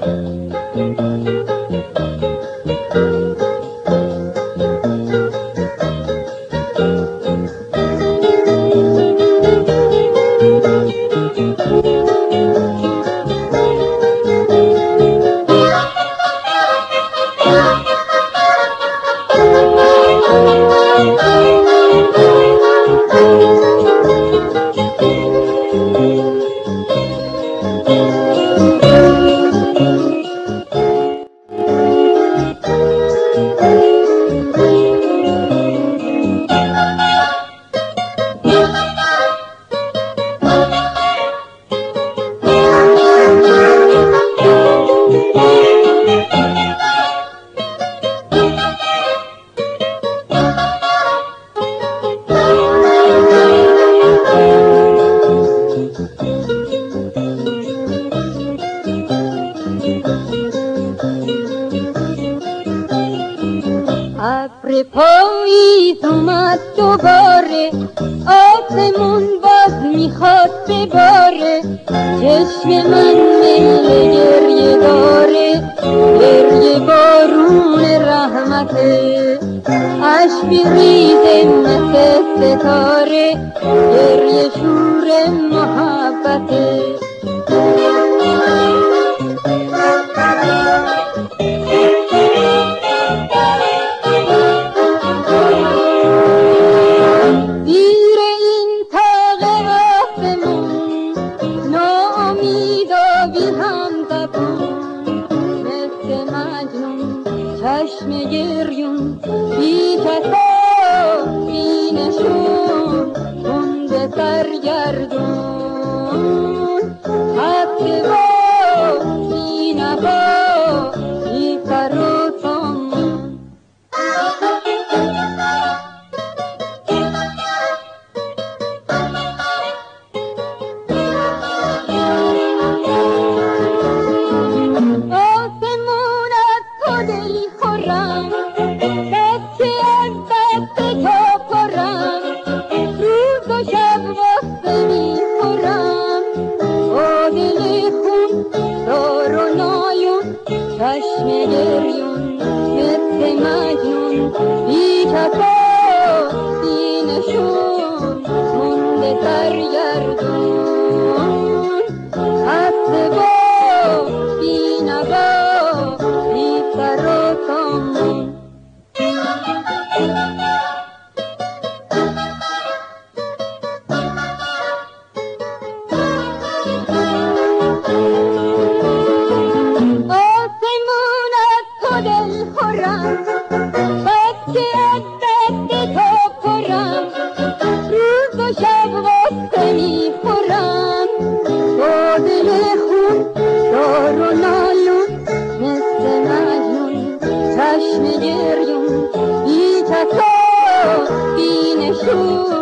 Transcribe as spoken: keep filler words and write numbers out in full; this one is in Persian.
ابر پاییز اومد دوباره، آسمون باز میخواد بباره، چشم من میل گریه داره، گریه بارون رحمته، اشک ریزه مثل ستاره، گریه شور محبته. چشم گریون بی کسا بی نشون مونده سرگردون، حبس با بی نبا بی سر و سامون. آسمون از تو دل خورم، بچه از دست تو پرم، روز و شب واسه می خورم، با دل خون دار و نایون، چشم گریون مثل مجنون، بی کسا بی نشون مونده سرگردون، حبس با بی نوا بی سر و سامون. آسمون از تو دل خورم، بچه از دست تو پرم، روز و شب واسه می خورم، با دل خون دار و نالون مثل مجنون، چشم گریون بی کسا بی نشون